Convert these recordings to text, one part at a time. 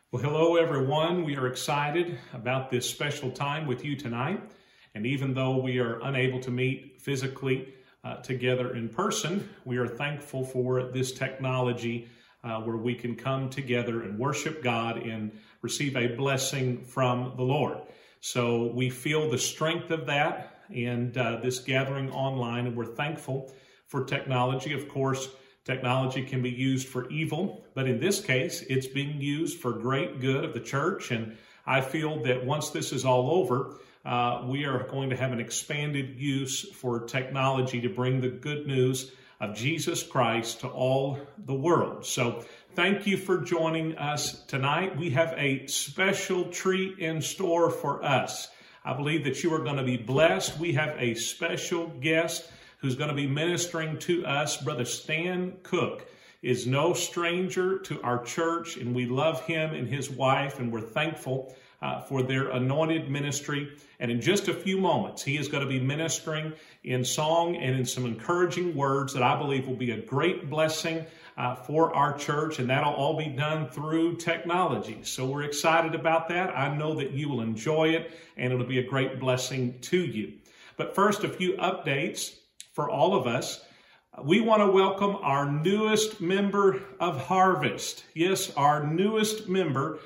Well, hello, everyone. We are excited about this special time with you tonight. And even though we are unable to meet physically together in person, we are thankful for this technology where we can come together and worship God and receive a blessing from the Lord. So we feel the strength of that and this gathering online, and we're thankful for technology. Of course, technology can be used for evil, but in this case, it's being used for great good of the church. And I feel that once this is all over, we are going to have an expanded use for technology to bring the good news of Jesus Christ to all the world. So thank you for joining us tonight. We have a special treat in store for us. I believe that you are going to be blessed. We have a special guest who's going to be ministering to us. Brother Stan Cook is no stranger to our church, and we love him and his wife, and we're thankful for their anointed ministry. And in just a few moments, he is going to be ministering in song and in some encouraging words that I believe will be a great blessing for our church, and that'll all be done through technology. So we're excited about that. I know that you will enjoy it, and it'll be a great blessing to you. But first, a few updates for all of us. We want to welcome our newest member of Harvest. Yes, our newest member,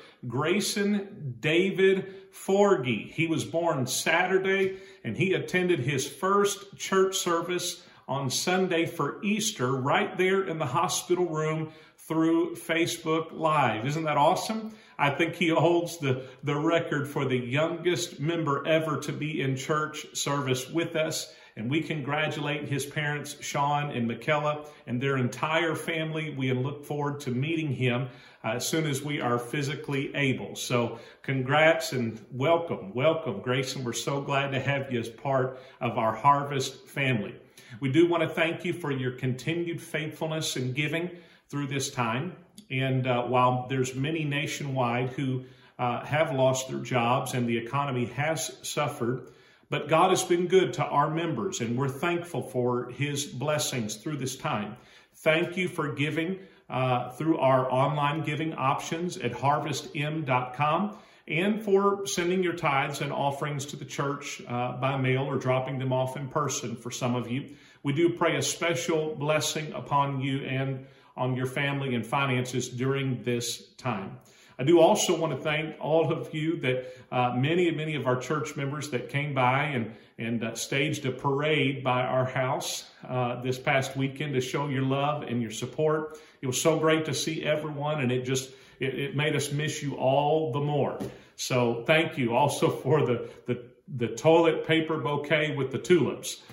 Grayson David Forgy. He was born Saturday, and he attended his first church service on Sunday for Easter right there in the hospital room through Facebook Live. Isn't that awesome? I think he holds the record for the youngest member ever to be in church service with us. And we congratulate his parents, Sean and Michaela, and their entire family. We look forward to meeting him as soon as we are physically able. So congrats and welcome, Grayson. We're so glad to have you as part of our Harvest family. We do want to thank you for your continued faithfulness and giving through this time. And while there's many nationwide who have lost their jobs and the economy has suffered, but God has been good to our members, and we're thankful for his blessings through this time. Thank you for giving through our online giving options at harvestm.com, and for sending your tithes and offerings to the church by mail or dropping them off in person for some of you. We do pray a special blessing upon you and on your family and finances during this time. I do also want to thank all of you that many of our church members that came by and staged a parade by our house this past weekend to show your love and your support. It was so great to see everyone, and it made us miss you all the more. So thank you also for the toilet paper bouquet with the tulips.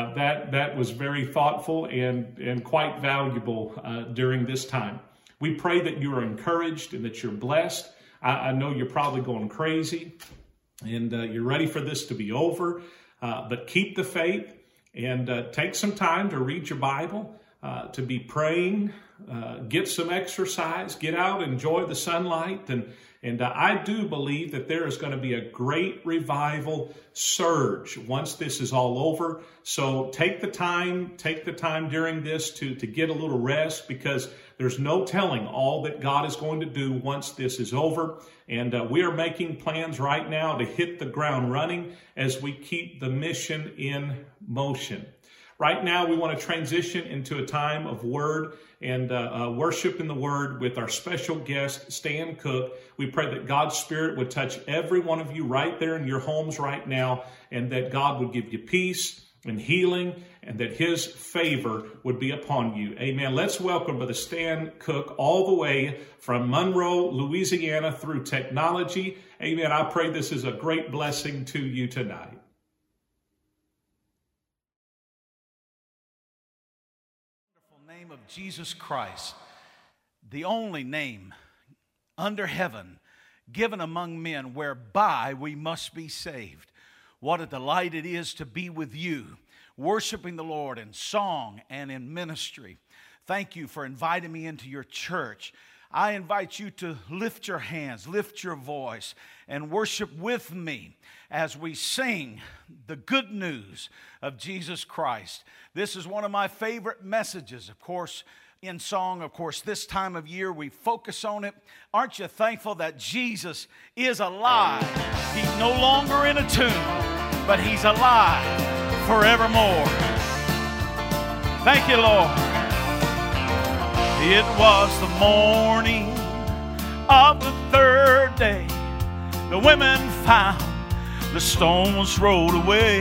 That was very thoughtful and quite valuable during this time. We pray that you are encouraged and that you're blessed. I know you're probably going crazy and you're ready for this to be over, but keep the faith and take some time to read your Bible, to be praying, get some exercise, get out, enjoy the sunlight. And I do believe that there is going to be a great revival surge once this is all over. So take the time during this to get a little rest, because there's no telling all that God is going to do once this is over. And we are making plans right now to hit the ground running as we keep the mission in motion. Right now, we want to transition into a time of word and worship in the word with our special guest, Stan Cook. We pray that God's Spirit would touch every one of you right there in your homes right now, and that God would give you peace and healing, and that his favor would be upon you. Amen. Let's welcome Brother Stan Cook all the way from Monroe, Louisiana, through technology. Amen. I pray this is a great blessing to you tonight. Name of Jesus Christ, the only name under heaven given among men whereby we must be saved. What a delight it is to be with you, worshiping the Lord in song and in ministry. Thank you for inviting me into your church. I invite you to lift your hands, lift your voice, and worship with me as we sing the good news of Jesus Christ. This is one of my favorite messages. Of course, in song. Of course, this time of year we focus on it. Aren't you thankful that Jesus is alive? He's no longer in a tomb, but He's alive forevermore. Thank you, Lord. It was the morning of the third day. The women found the stone was rolled away.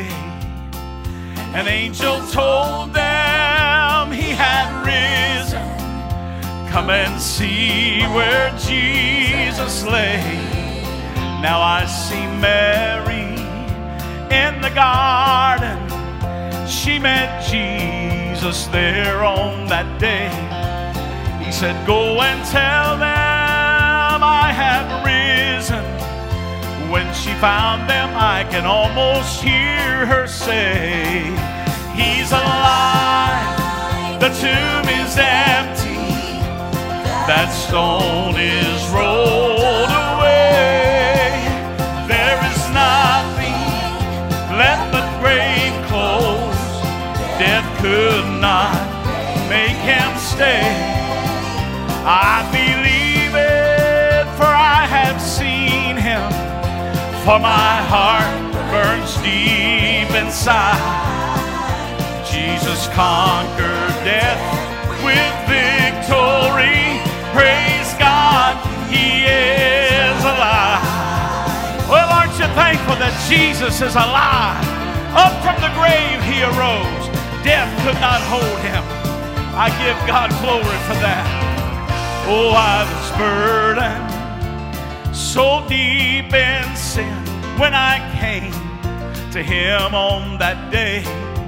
An angel told them He had risen. Come and see where Jesus lay. Now I see Mary in the garden. She met Jesus there on that day. He said, go and tell them I have risen. When she found them, I can almost hear her say, He's alive, the tomb is empty, that stone is rolled away. There is nothing left but grave clothes. Death could not make Him stay. I believe it, for I have seen Him. For my heart burns deep inside. Jesus conquered death with victory. Praise God, He is alive. Well, aren't you thankful that Jesus is alive? Up from the grave He arose. Death could not hold Him. I give God glory for that. Oh, I was burdened so deep in sin when I came to Him on that day.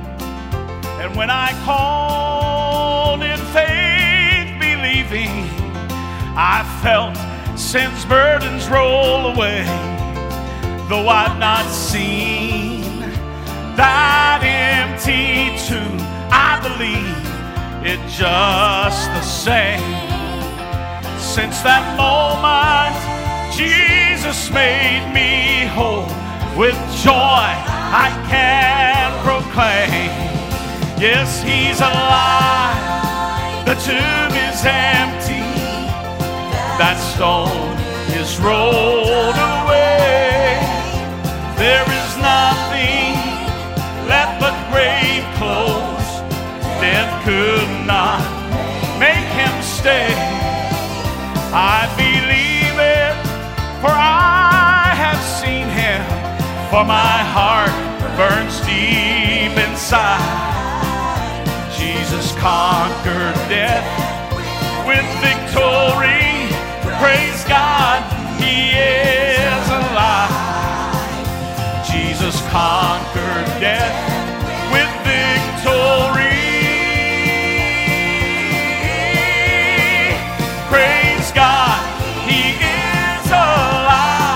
And when I called in faith believing, I felt sin's burdens roll away. Though I've not seen that empty tomb, I believe it just the same. Since that moment Jesus made me whole. With joy I can proclaim, yes, He's alive. The tomb is empty. That stone is rolled away. There is nothing left but grave clothes. Death could not make Him stay. I believe it, for I have seen Him. For my heart burns deep inside. Jesus conquered death with victory. Praise God, He is alive. Jesus conquered death with victory. Praise God, He is alive.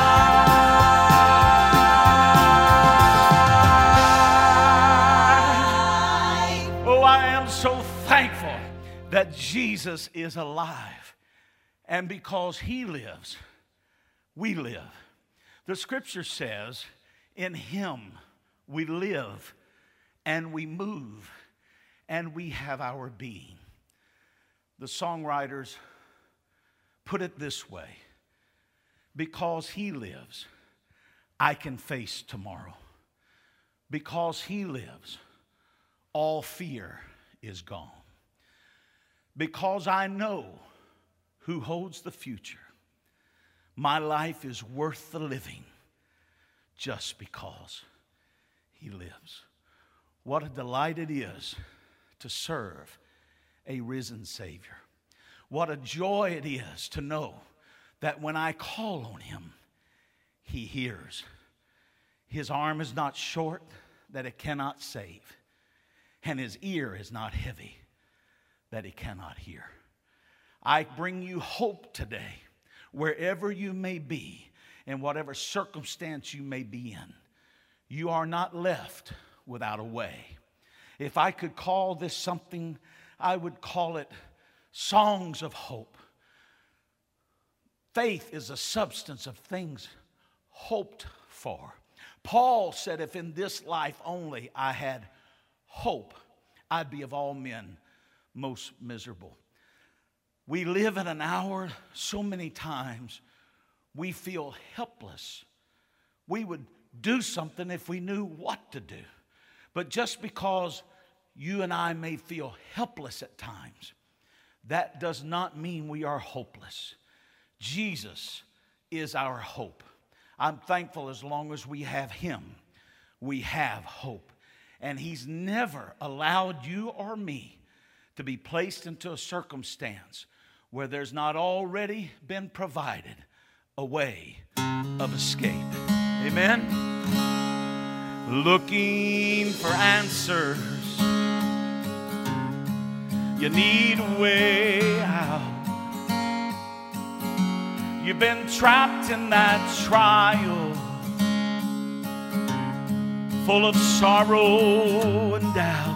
Oh, I am so thankful that Jesus is alive. And because He lives, we live. The scripture says, in Him we live and we move and we have our being. The songwriters put it this way: because He lives, I can face tomorrow. Because He lives, all fear is gone. Because I know who holds the future, my life is worth the living just because He lives. What a delight it is to serve a risen Savior. What a joy it is to know that when I call on Him, He hears. His arm is not short that it cannot save, and His ear is not heavy that He cannot hear. I bring you hope today, wherever you may be, in whatever circumstance you may be in. You are not left without a way. If I could call this something, I would call it songs of hope. Faith is a substance of things hoped for. Paul said, if in this life only I had hope, I'd be of all men most miserable. We live in an hour, so many times, we feel helpless. We would do something if we knew what to do. But just because you and I may feel helpless at times, that does not mean we are hopeless. Jesus is our hope. I'm thankful as long as we have Him, we have hope. And He's never allowed you or me to be placed into a circumstance where there's not already been provided a way of escape. Amen? Looking for answers. You need a way out. You've been trapped in that trial, full of sorrow and doubt.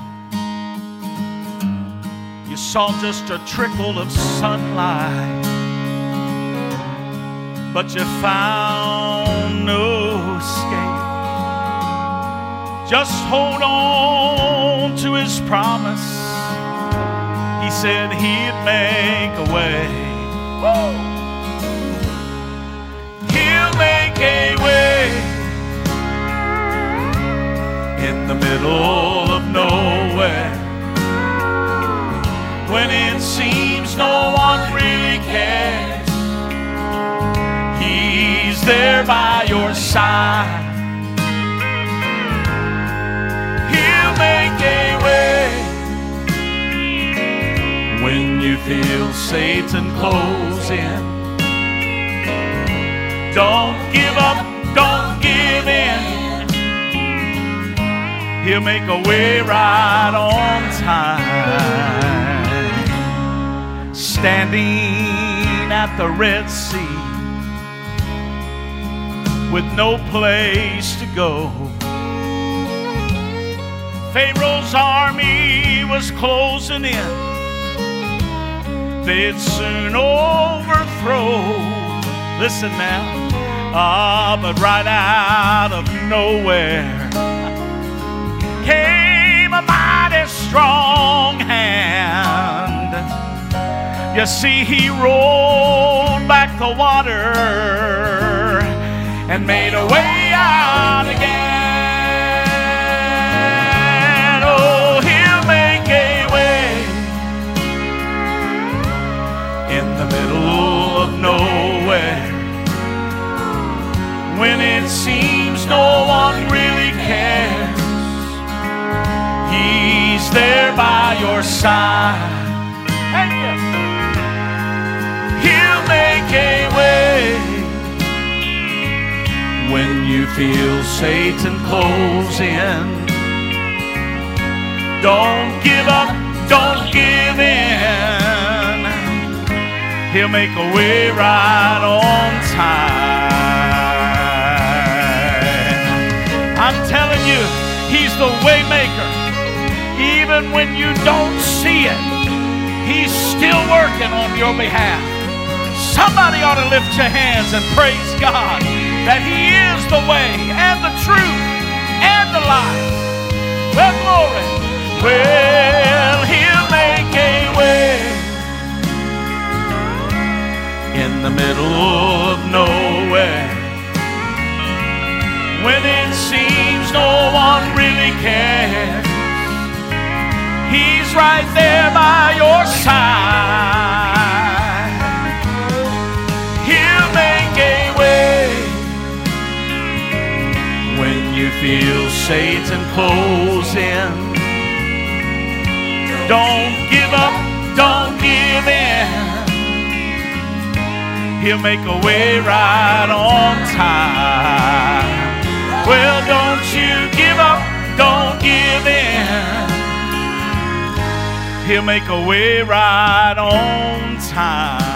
You saw just a trickle of sunlight, but you found no escape. Just hold on to His promise. He said He'd make a way. Woo! He'll make a way in the middle of nowhere. When it seems no one really cares, He's there by your side. He'll make a way when you feel Satan close in. Don't give up, don't give in. He'll make a way right on time. Standing at the Red Sea with no place to go, Pharaoh's army was closing in. They'd soon overthrow. Listen now. But right out of nowhere came a mighty strong hand. You see, He rolled back the water and made a way out again. Oh, He'll make a way in the middle of nowhere. When it seems no one really cares, He's there by your side. He'll make a way when you feel Satan close in. Don't give up, don't give in. He'll make a way right on time. I'm telling you, He's the way maker. Even when you don't see it, He's still working on your behalf. Somebody ought to lift your hands and praise God that He is the way and the truth and the life. Well, glory. Well, He'll make a way in the middle of nowhere. When it seems no one really cares, He's right there by your side. He'll make a way when you feel Satan close in. Don't give up, don't give in. He'll make a way right on time. Well, don't you give up, don't give in. He'll make a way right on time.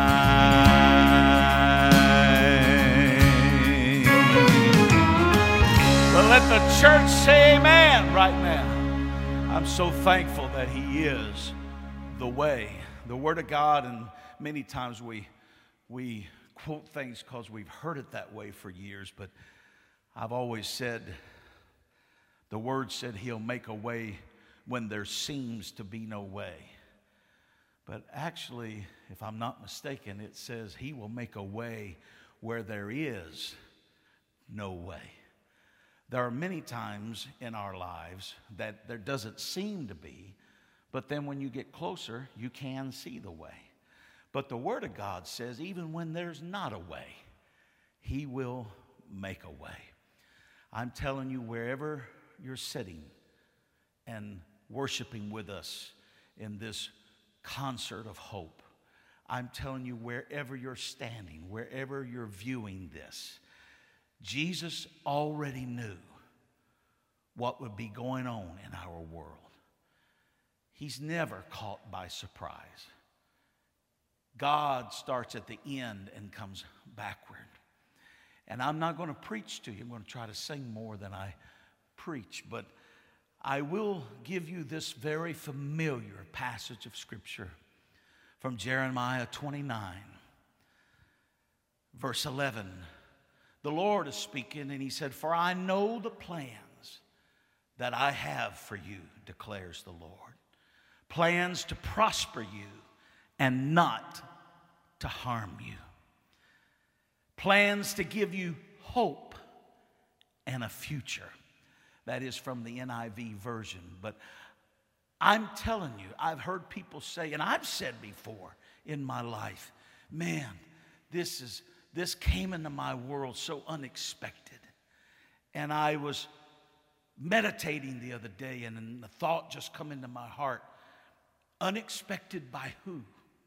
Well, let the church say amen right now. I'm so thankful that He is the way, the Word of God, and many times we quote things because we've heard it that way for years, but I've always said, the Word said He'll make a way when there seems to be no way. But actually, if I'm not mistaken, it says He will make a way where there is no way. There are many times in our lives that there doesn't seem to be, but then when you get closer, you can see the way. But the Word of God says even when there's not a way, He will make a way. I'm telling you, wherever you're sitting and worshiping with us in this concert of hope, I'm telling you, wherever you're standing, wherever you're viewing this, Jesus already knew what would be going on in our world. He's never caught by surprise. God starts at the end and comes backward. And I'm not going to preach to you. I'm going to try to sing more than I preach. But I will give you this very familiar passage of Scripture from Jeremiah 29, verse 11. The Lord is speaking, and He said, "For I know the plans that I have for you, declares the Lord. Plans to prosper you and not to harm you. Plans to give you hope and a future." That is from the NIV version. But I'm telling you, I've heard people say, and I've said before in my life, man, this came into my world so unexpected. And I was meditating the other day, and the thought just come into my heart, unexpected by who?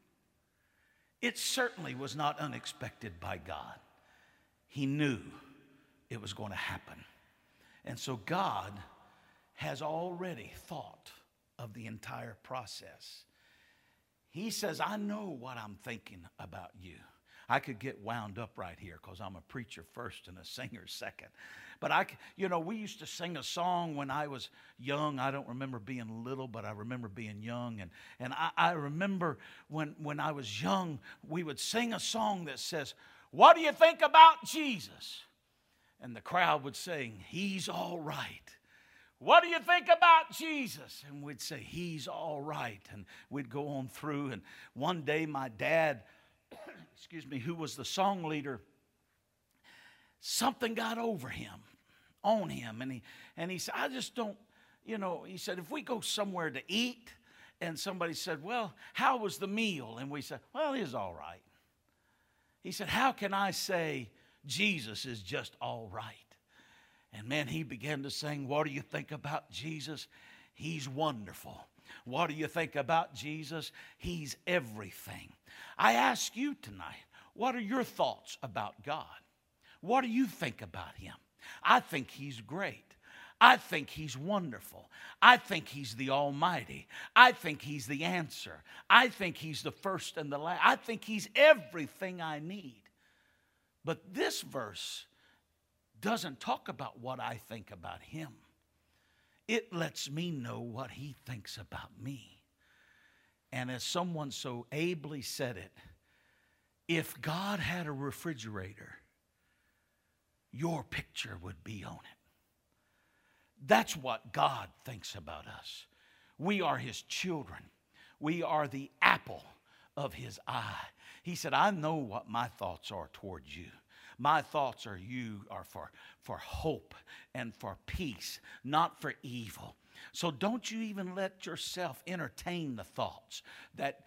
It certainly was not unexpected by God. He knew it was going to happen. And so God has already thought of the entire process. He says, I know what I'm thinking about you. I could get wound up right here because I'm a preacher first and a singer second. But we used to sing a song when I was young. I don't remember being little, but I remember being young. And I remember when I was young, we would sing a song that says, "What do you think about Jesus?" And the crowd would sing, "He's all right." "What do you think about Jesus?" And we'd say, "He's all right." And we'd go on through. And one day my dad, who was the song leader, something got on him. And he said, "I just don't," he said, "if we go somewhere to eat," and somebody said, "Well, how was the meal?" And we said, "Well, it was all right." He said, "How can I say Jesus is just all right?" And man, he began to sing, "What do you think about Jesus? He's wonderful. What do you think about Jesus? He's everything." I ask you tonight, what are your thoughts about God? What do you think about Him? I think He's great. I think He's wonderful. I think He's the Almighty. I think He's the answer. I think He's the first and the last. I think He's everything I need. But this verse doesn't talk about what I think about Him. It lets me know what He thinks about me. And as someone so ably said it, if God had a refrigerator, your picture would be on it. That's what God thinks about us. We are His children. We are the apple of His eye. He said, "I know what my thoughts are towards you. My thoughts are for hope and for peace, not for evil." So don't you even let yourself entertain the thoughts that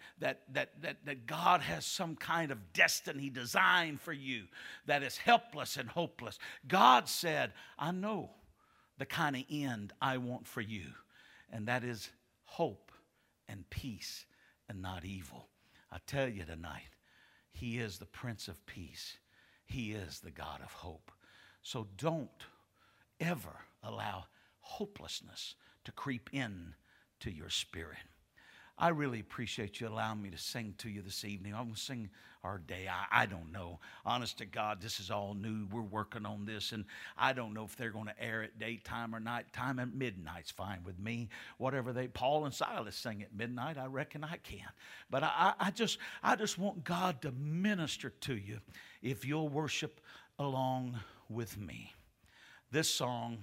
God has some kind of destiny designed for you that is helpless and hopeless. God said, "I know the kind of end I want for you, and that is hope and peace and not evil." I tell you tonight, He is the Prince of Peace. He is the God of hope. So don't ever allow hopelessness to creep in to your spirit. I really appreciate you allowing me to sing to you this evening. I'm going to sing our day. I don't know. Honest to God, this is all new. We're working on this, and I don't know if they're going to air at daytime or nighttime. At midnight's fine with me. Whatever Paul and Silas sing at midnight, I reckon I can. But I just want God to minister to you if you'll worship along with me. This song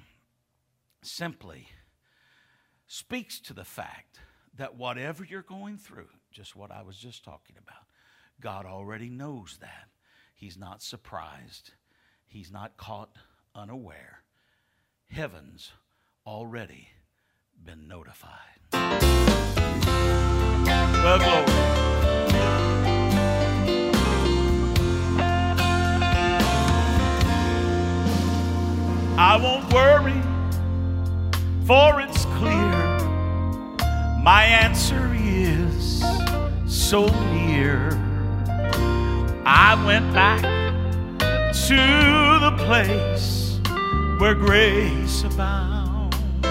simply speaks to the fact that whatever you're going through, just what I was just talking about. God already knows that. He's not surprised. He's not caught unaware. Heaven's already been notified. The glory. I won't worry, for it's clear my answer is so near. I went back to the place where grace abounds.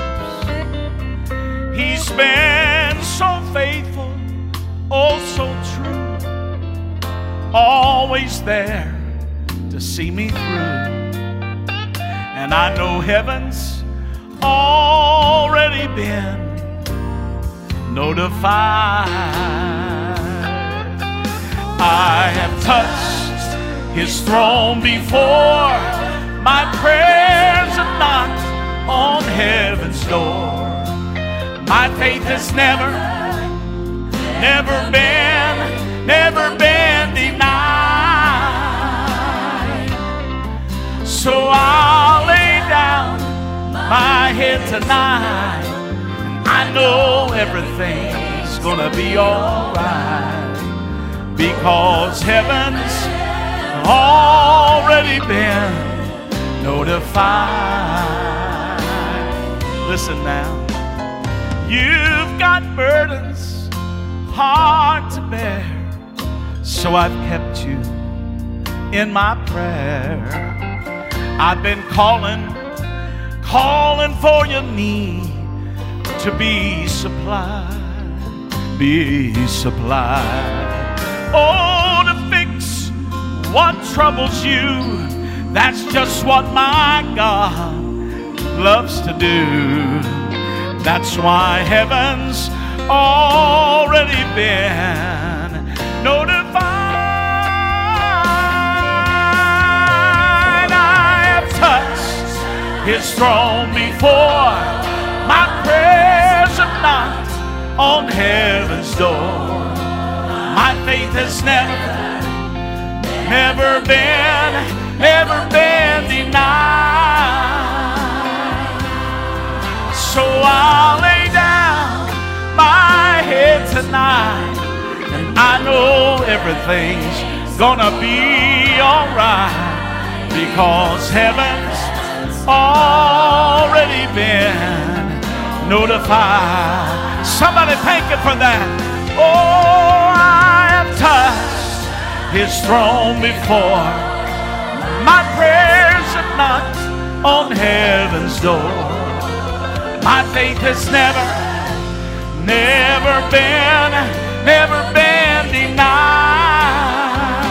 He's been so faithful, oh so true, always there to see me through. And I know heaven's already been notified. I have touched His throne before. My prayers have knocked on heaven's door. My faith has never been denied. So I'll lay down my head tonight, and I know everything's gonna be alright, because heaven's already been notified. Listen now, you've got burdens hard to bear, so I've kept you in my prayer. I've been calling for your need to be supplied, Oh, to fix what troubles you, that's just what my God loves to do. That's why heaven's already been notified. His throne before. My prayers have knocked on heaven's door. My faith has never been denied. So I'll lay down my head tonight, and I know everything's gonna be alright, because heaven's already been notified. Somebody thank Him for that. Oh, I have touched His throne before. My prayers have knocked on heaven's door. My faith has never been denied.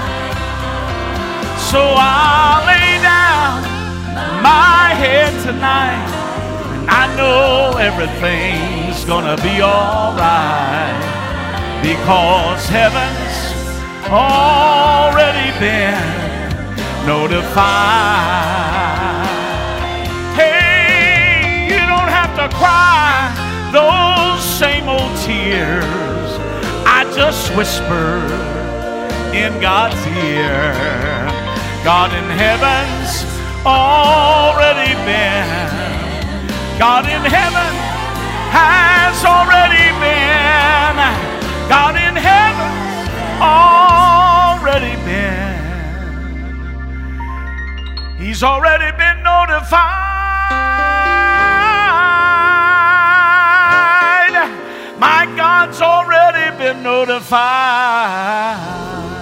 So I'll lay down my head tonight, and I know everything's gonna be alright, because heaven's already been notified. Hey, you don't have to cry those same old tears. I just whisper in God's ear. God in heaven's already been. God in heaven has already been. God in heaven already been. He's already been notified. My God's already been notified.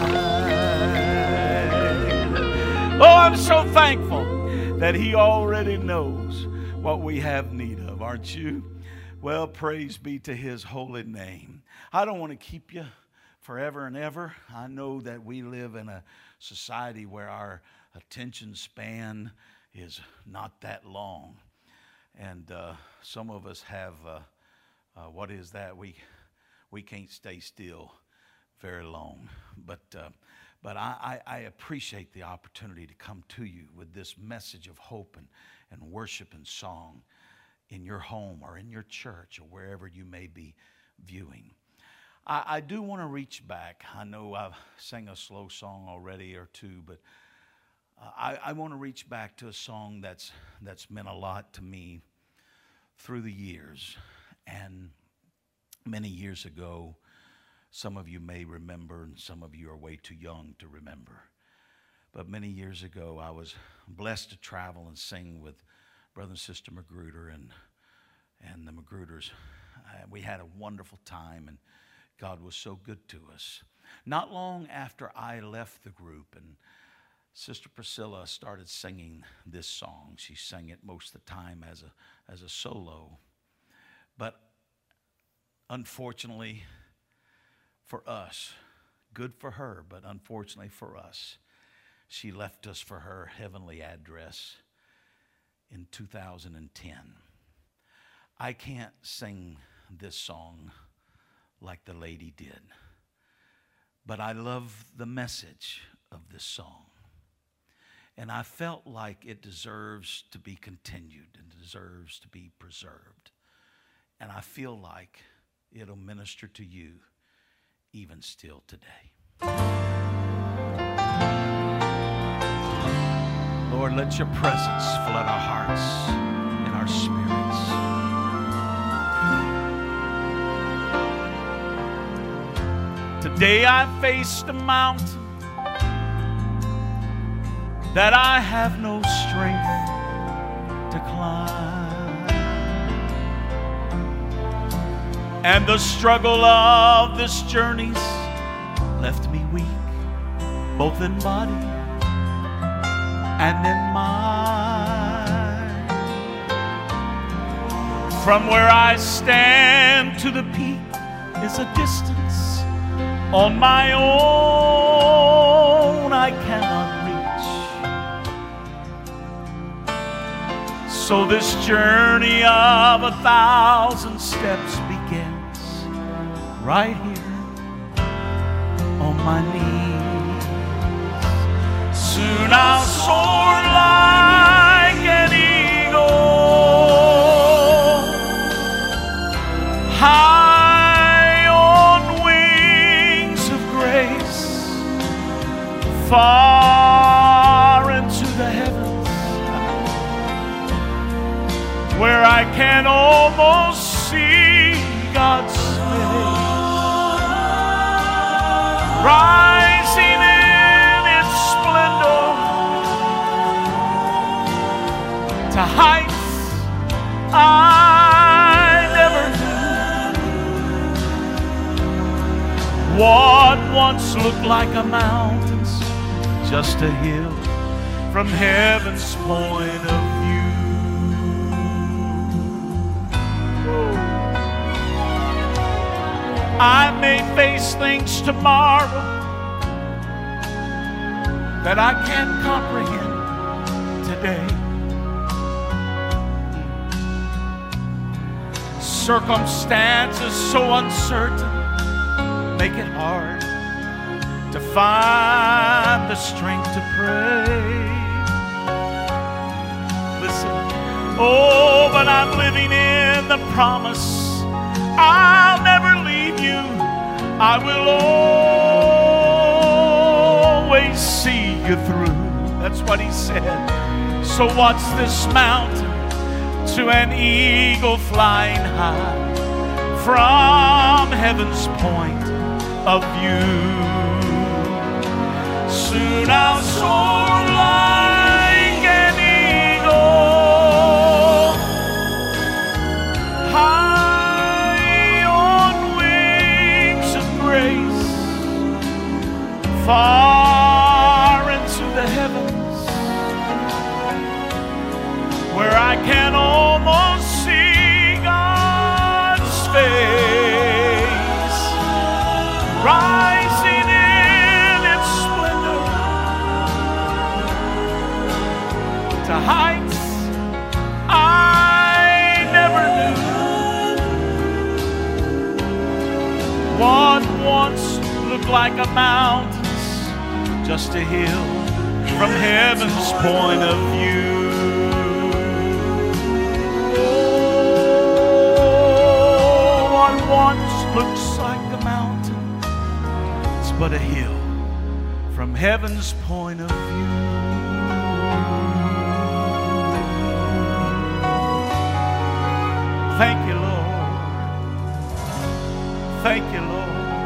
Oh, I'm so thankful that He already knows what we have need of, aren't you? Well, praise be to His holy name. I don't want to keep you forever and ever. I know that we live in a society where our attention span is not that long. And some of us have, what is that? We can't stay still very long. But I appreciate the opportunity to come to you with this message of hope and worship and song in your home or in your church or wherever you may be viewing. I do want to reach back. I know I've sang a slow song already or two, but I want to reach back to a song that's meant a lot to me through the years. And many years ago, some of you may remember, and some of you are way too young to remember. But many years ago, I was blessed to travel and sing with Brother and Sister Magruder and the Magruders. We had a wonderful time, and God was so good to us. Not long after I left the group, and Sister Priscilla started singing this song. She sang it most of the time as a solo. But unfortunately for us, good for her, but unfortunately for us, she left us for her heavenly address in 2010. I can't sing this song like the lady did, but I love the message of this song. And I felt like it deserves to be continued and deserves to be preserved. And I feel like it'll minister to you even still today. Lord, let your presence flood our hearts and our spirits. Today I faced a mountain that I have no strength to climb, and the struggle of this journey's left me weak, both in body and in mind. From where I stand to the peak is a distance on my own I cannot reach. So this journey of 1,000 steps begins right here on my knees. Soon I'll soar like an eagle, high on wings of grace, far into the heavens, where I can almost see God's face, rising in its splendor to heights I never knew. What once looked like a mountain's just a hill from heaven's point of view. I may face things tomorrow that I can't comprehend today. Circumstances so uncertain make it hard to find the strength to pray. Listen, oh, but I'm living in the promise I'll never leave you. I will always see you through. That's what he said. So what's this mountain to an eagle flying high from heaven's point of view? Soon I'll soar like an eagle, high on wings of grace, far into the heavens, where I can almost see God's face, rising in its splendor to heights I never knew. What once looked like a mountain's just a hill from heaven's point of view. What once looks like a mountain heaven's point of view. Thank you, Lord. Thank you, Lord.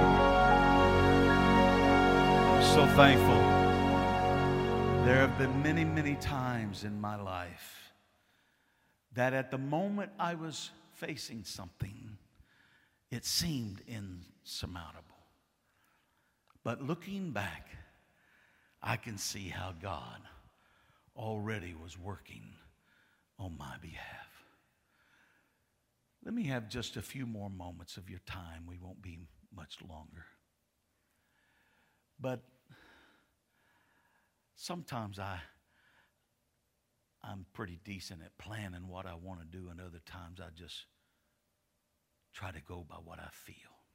I'm so thankful. There have been many, many times in my life that at the moment I was facing something, it seemed insurmountable. But looking back, I can see how God already was working on my behalf. Let me have just a few more moments of your time. We won't be much longer. But sometimes I'm pretty decent at planning what I want to do, and other times I just try to go by what I feel.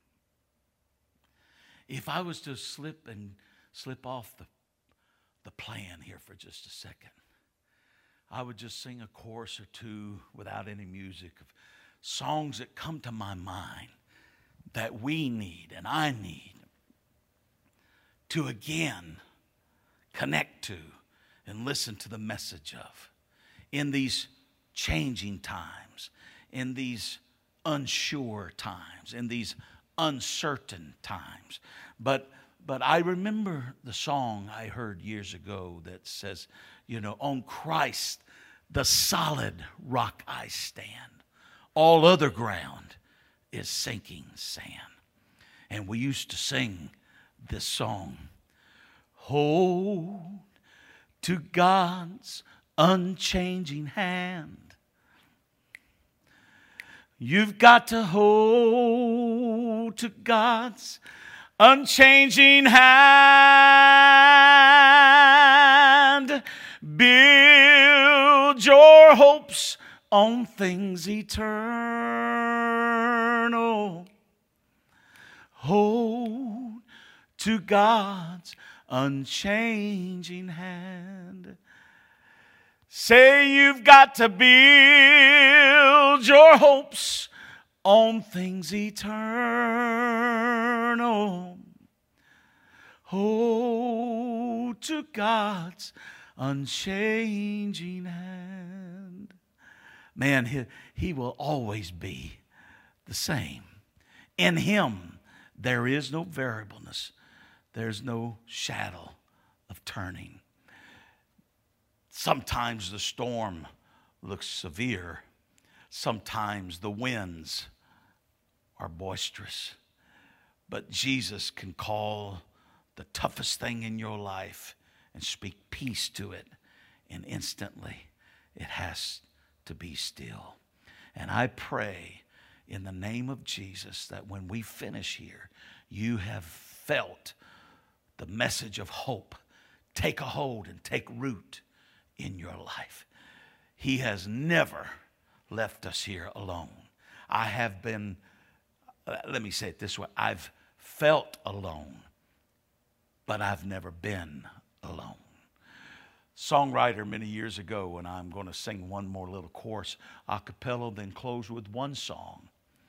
If I was to slip off the plan here for just a second, I would just sing a chorus or two without any music of songs that come to my mind that we need and I need to again connect to and listen to the message of in these changing times, in these unsure times, in these uncertain times. But I remember the song I heard years ago that says, on Christ, the solid rock I stand. All other ground is sinking sand. And we used to sing this song. Hold to God's unchanging hand. You've got to hold to God's unchanging hand. Build your hopes on things eternal. Hold to God's unchanging hand. Say you've got to build your hopes on things eternal. Hold to God's unchanging hand. Man, he will always be the same. In Him, there is no variableness. There's no shadow of turning. Sometimes the storm looks severe. Sometimes the winds are boisterous. But Jesus can call the toughest thing in your life and speak peace to it. And instantly it has to be still. And I pray in the name of Jesus that when we finish here, you have felt the message of hope take a hold and take root in your life. He has never left us here alone. I have been, let me say it this way, I've felt alone, but I've never been alone. Songwriter many years ago, and I'm going to sing one more little chorus a cappella, then close with one song.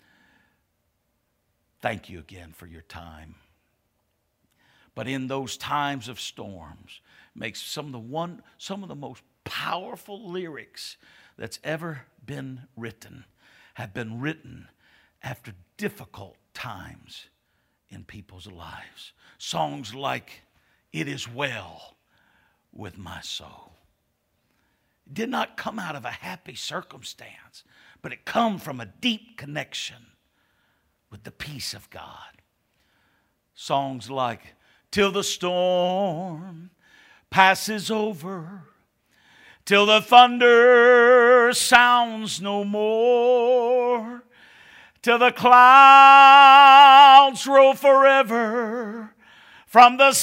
Thank you again for your time. But in those times of storms, makes some of the most powerful lyrics that's ever been written have been written after difficult times in people's lives. Songs like "It Is Well With My Soul." It did not come out of a happy circumstance, but it come from a deep connection with the peace of God. Songs like "Till the storm passes over, till the thunder sounds no more, till the clouds roll forever from the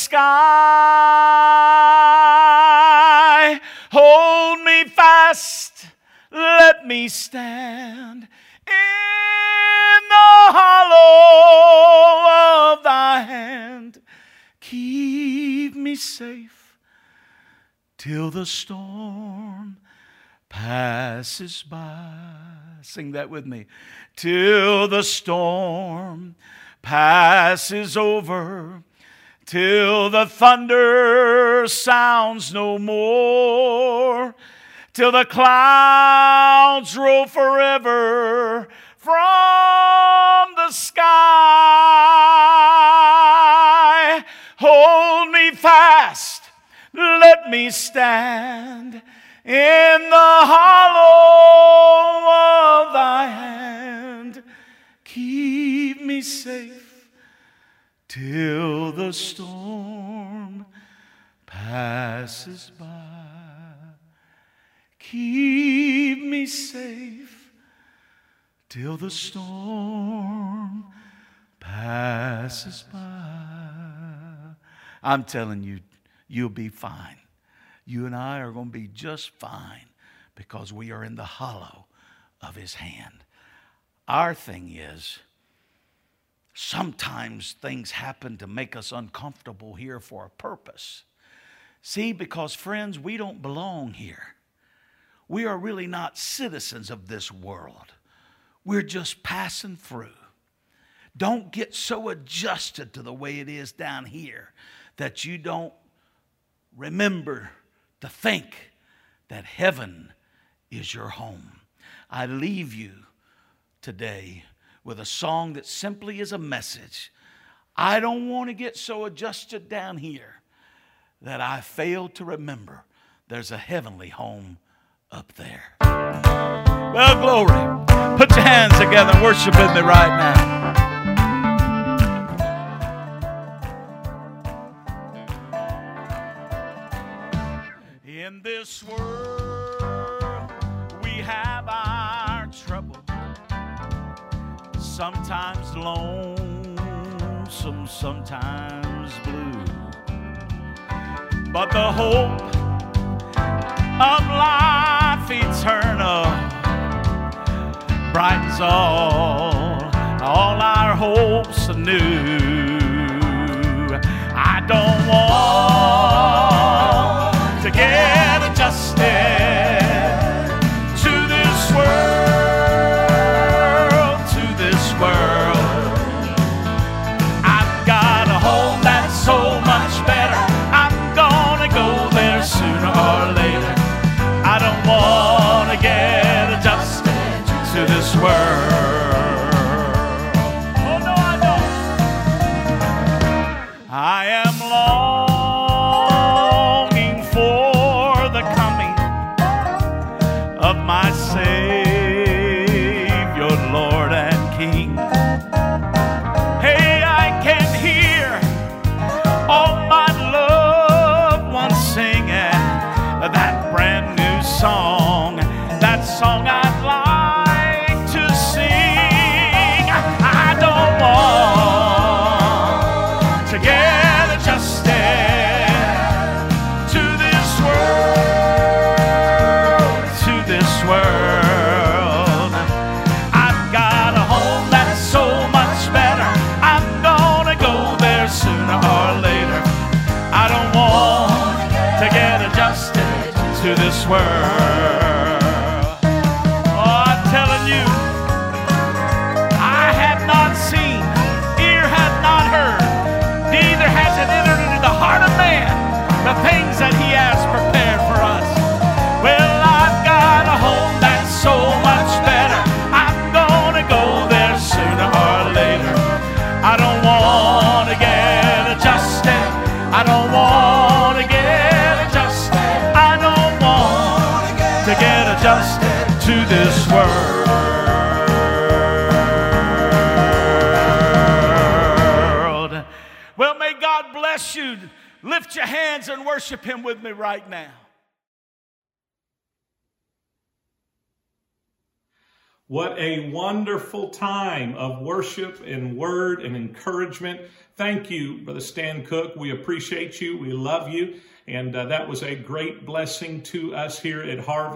sky. Hold me fast, let me stand in the hollow of thy hand. Keep me safe till the storm passes by. Sing that with me. Till the storm passes over, till the thunder sounds no more, till the clouds roll forever from the sky. Hold me fast, let me stand in the hollow of thy hand. Keep me safe till the storm passes by. Keep me safe till the storm passes by. I'm telling you, you'll be fine. You and I are going to be just fine because we are in the hollow of his hand. Our thing is, sometimes things happen to make us uncomfortable here for a purpose. See, because friends, we don't belong here. We are really not citizens of this world. We're just passing through. Don't get so adjusted to the way it is down here that you don't remember to think that heaven is your home. I leave you today with a song that simply is a message. I don't want to get so adjusted down here that I fail to remember there's a heavenly home up there. Well, glory. Put your hands together and worship with me right now. In this world, we have our trouble. Sometimes lonesome, sometimes blue. But the hope of life eternal brightens all our hopes anew. I don't want to get adjusted to this world, I've got a home that's so much better. I'm gonna go there sooner or later. I don't want to get adjusted to this world. Oh no, I don't. I am longing for the coming of my Savior, Lord and King. Hey, I can hear all my loved ones singing that brand new song, that song I'd like to sing. I don't want to get adjusted to this world, I've got a home that's so much better. I'm gonna go there sooner or later. I don't want to get adjusted to this world. Oh, I'm telling you, I have not seen, ear hath not heard, neither has it entered into the heart of man the things that he has prepared for us. Well, I've got a home that's so much better. I'm gonna go there sooner or later. I don't want to get adjusted. I don't want to get adjusted. I don't want to get adjusted to this world. Well, may God bless you. Lift your hands and worship him with me right now. What a wonderful time of worship and word and encouragement. Thank you, Brother Stan Cook. We appreciate you. We love you. And that was a great blessing to us here at Harvest.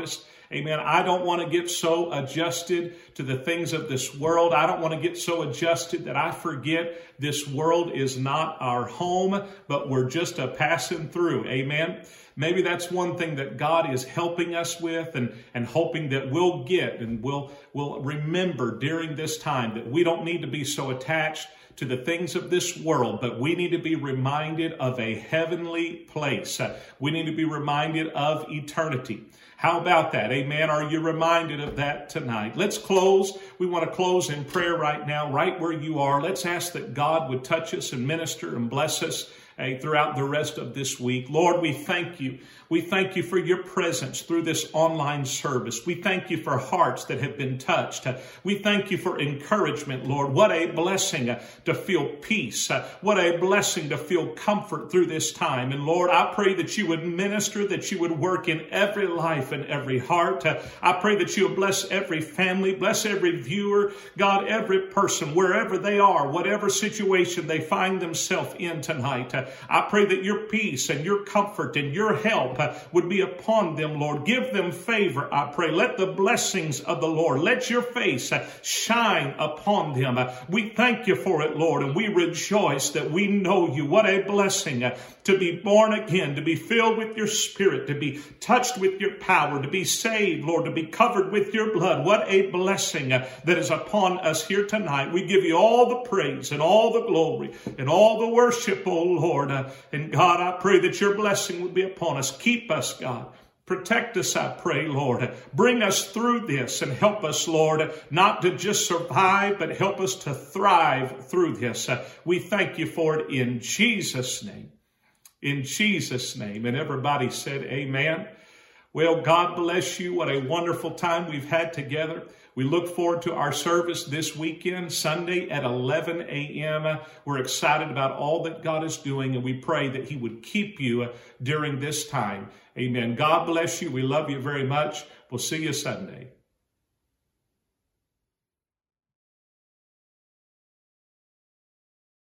Amen. I don't want to get so adjusted to the things of this world. I don't want to get so adjusted that I forget this world is not our home, but we're just a passing through. Amen. Maybe that's one thing that God is helping us with and hoping that we'll get and we'll remember during this time, that we don't need to be so attached to the things of this world, but we need to be reminded of a heavenly place. We need to be reminded of eternity. How about that? Amen. Are you reminded of that tonight? Let's close. We want to close in prayer right now, right where you are. Let's ask that God would touch us and minister and bless us throughout the rest of this week. Lord, we thank you. We thank you for your presence through this online service. We thank you for hearts that have been touched. We thank you for encouragement, Lord. What a blessing to feel peace. What a blessing to feel comfort through this time. And Lord, I pray that you would minister, that you would work in every life and every heart. I pray that you would bless every family, bless every viewer, God, every person, wherever they are, whatever situation they find themselves in tonight. I pray that your peace and your comfort and your help would be upon them, Lord. Give them favor, I pray. Let the blessings of the Lord, let your face shine upon them. We thank you for it, Lord, and we rejoice that we know you. What a blessing to be born again, to be filled with your Spirit, to be touched with your power, to be saved, Lord, to be covered with your blood. What a blessing that is upon us here tonight. We give you all the praise and all the glory and all the worship, oh Lord. And God, I pray that your blessing would be upon us. Keep us, God. Protect us, I pray, Lord. Bring us through this and help us, Lord, not to just survive, but help us to thrive through this. We thank you for it in Jesus' name. In Jesus' name. And everybody said amen. Well, God bless you. What a wonderful time we've had together. We look forward to our service this weekend, Sunday at 11 a.m. We're excited about all that God is doing, and we pray that he would keep you during this time. Amen. God bless you. We love you very much. We'll see you Sunday.